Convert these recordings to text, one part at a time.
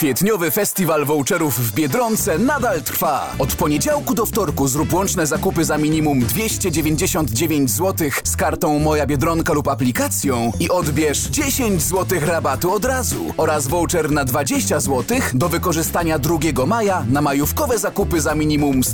Kwietniowy festiwal voucherów w Biedronce nadal trwa. Od poniedziałku do wtorku zrób łączne zakupy za minimum 299 zł z kartą Moja Biedronka lub aplikacją i odbierz 10 zł rabatu od razu oraz voucher na 20 zł do wykorzystania 2 maja na majówkowe zakupy za minimum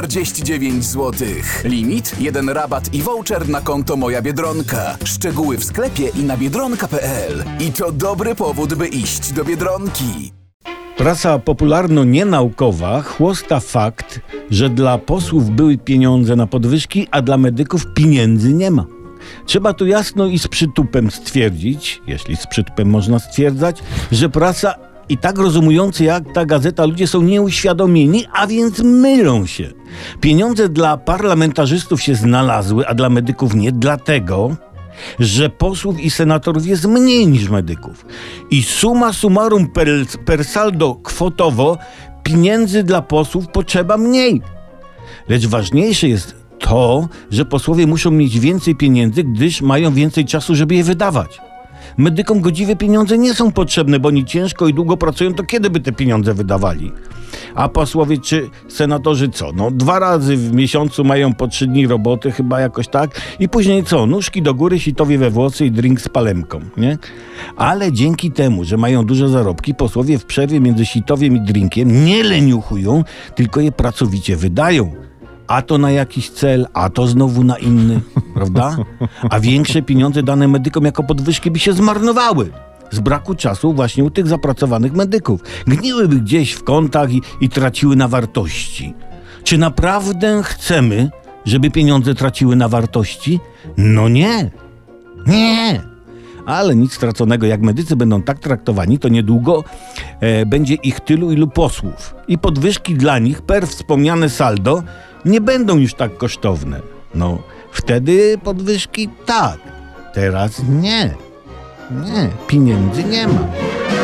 149 zł. Limit, 1 rabat i voucher na konto Moja Biedronka. Szczegóły w sklepie i na biedronka.pl. I to dobry powód, by iść do Biedronki. Prasa popularno-nienaukowa chłosta fakt, że dla posłów były pieniądze na podwyżki, a dla medyków pieniędzy nie ma. Trzeba tu jasno i z przytupem stwierdzić, jeśli z przytupem można stwierdzać, że prasa i tak rozumujący jak ta gazeta ludzie są nieuświadomieni, a więc mylą się. Pieniądze dla parlamentarzystów się znalazły, a dla medyków nie, dlatego że posłów i senatorów jest mniej niż medyków. I summa summarum per saldo kwotowo pieniędzy dla posłów potrzeba mniej. Lecz ważniejsze jest to, że posłowie muszą mieć więcej pieniędzy, gdyż mają więcej czasu, żeby je wydawać. Medykom godziwe pieniądze nie są potrzebne, bo oni ciężko i długo pracują, to kiedy by te pieniądze wydawali? A posłowie czy senatorzy co? 2 razy w miesiącu mają po 3 dni roboty, chyba jakoś tak. I później co? Nóżki do góry, sitowie we włosy i drink z palemką, nie? Ale dzięki temu, że mają duże zarobki, posłowie w przerwie między sitowiem i drinkiem nie leniuchują, tylko je pracowicie wydają. A to na jakiś cel, a to znowu na inny, prawda? A większe pieniądze dane medykom jako podwyżki by się zmarnowały. Z braku czasu właśnie u tych zapracowanych medyków. Gniłyby gdzieś w kątach i traciły na wartości. Czy naprawdę chcemy, żeby pieniądze traciły na wartości? No nie. Nie. Ale nic straconego. Jak medycy będą tak traktowani, to niedługo będzie ich tylu, ilu posłów. I podwyżki dla nich per wspomniane saldo nie będą już tak kosztowne. Wtedy podwyżki tak. Teraz nie. Nie, pieniędzy nie ma.